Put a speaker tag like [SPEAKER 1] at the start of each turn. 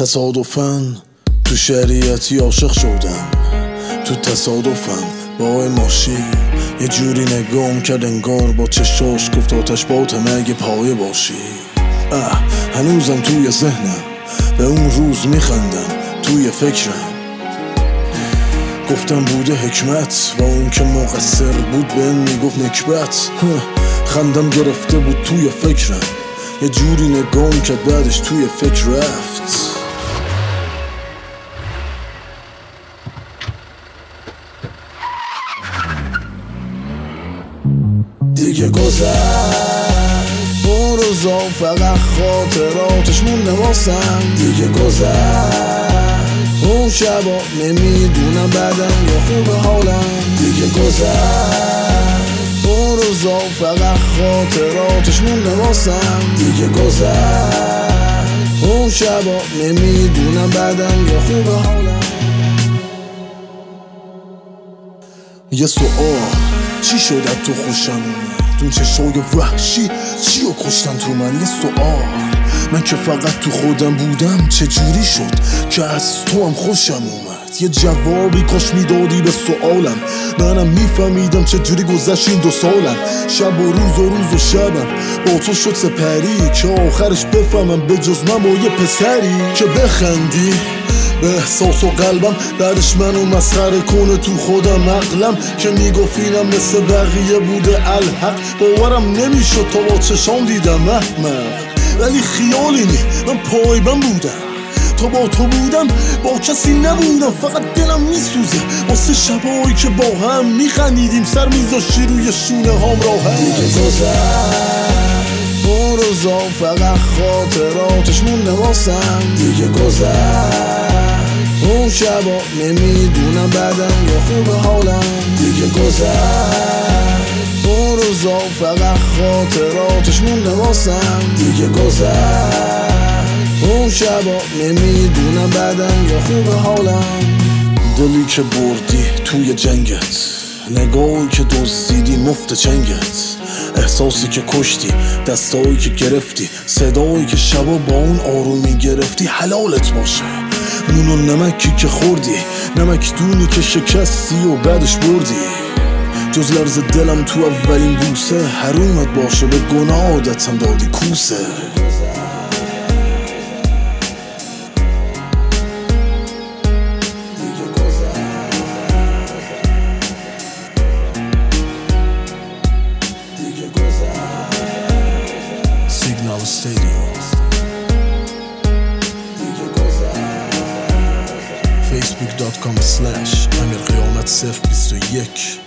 [SPEAKER 1] تصادفاً تو شریعتی عاشق شدم، تو تصادفم با ماشین یه جوری نگام کرد انگار با چشاش گفت آتش باتم اگه پایه باشی. هنوزم توی ذهنم به اون روز میخندم، توی فکرم گفتم بوده حکمت با اون که مقصر بود به این میگفت نکبت. خندم گرفته بود توی فکرم، یه جوری نگام کرد بعدش توی فکر رفت. دیگه گذشت اون روزا، فقط خاطراتش مونده واسم. دیگه گذشت اون شبا، نمیدونم بعدم یا خوب حالم. دیگه گذشت اون روزا، فقط خاطراتش مونده واسم. دیگه گذشت اون شبا، نمیدونم بعدم یا خوب حالم. یه سوال چی شد تو خوشم اومد؟ اون چشای وحشی چی رو کشتن تو من؟ یه سوال من که فقط تو خودم بودم چجوری شد که از تو هم خوشم اومد؟ یه جوابی کاش میدادی به سوالم، منم میفهمیدم چجوری گذشت این 2 سالم. شب و روز و روز و شبم با تو شد سپری که آخرش بفهمم به جز من با یه پسری که بخندی به احساس و قلبم، بعدش منو مسخره کنه تو خودم عقلم که میگفتینم مثل بقیه بوده الحق. باورم نمیشد تا با چشام دیدم احمق، ولی خیالی نی من پایبند بودم. تا با تو بودم با کسی نبودم، فقط دلم میسوزه واسه شبایی که با هم میخندیدیم، سر میذاشتی روی شونه هام راحت. دیگه گذشت اون روزا، فقط خاطراتش مونده واسم. دیگه گذشت اون شبا، نمیدونم بعدم یا خوب حالم. دیگه گذشت اون روزا، فقط خاطراتش مونده واسم. دیگه گذشت اون شبا، نمیدونم بعدم یا خوب حالم. دلی که بردی توی جنگت، نگاهی که دزدیدی مفت چنگت، احساسی که کشتی، دستایی که گرفتی، صدایی که شبا با اون آرومی گرفتی. حلالت باشه نون و نمکی که خوردی، نمک دونی که شکستی و بعدش بردی. جز لرز دلم تو اولین بوسه، حرومت باشه به گناه عادتم دادی کوسه. Signal Stadium facebook.com/amirqiyamat021